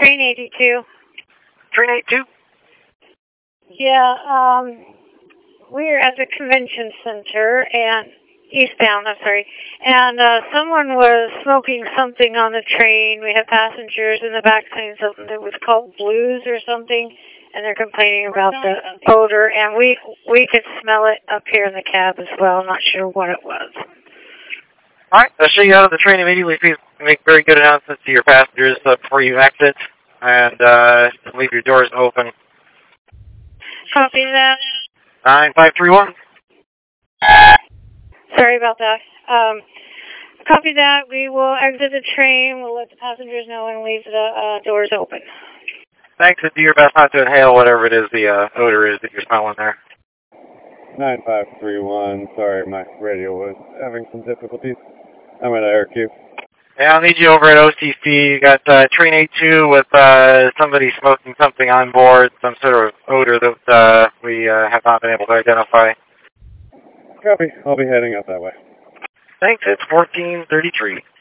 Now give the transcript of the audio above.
Train 82. Train 82? Yeah, we're at the convention center and eastbound, I'm sorry, and someone was smoking something on the train. We have passengers in the back saying something that was called blues or something, and they're complaining about the odor, and we could smell it up here in the cab as well. Not sure what it was. All right, I'll show you out of the train immediately. Please make very good announcements to your passengers before you exit, and leave your doors open. Copy that. 9531. Sorry about that. Copy that. We will exit the train. We'll let the passengers know and leave the doors open. Thanks, and do your best not to inhale whatever it is the odor is that you're smelling there. 9531. Sorry, my radio was having some difficulties. I'm at AirQ. Yeah, I'll need you over at OCC. You got Train 82 with somebody smoking something on board, some sort of odor that we have not been able to identify. Copy. I'll be heading up that way. Thanks, it's 1433.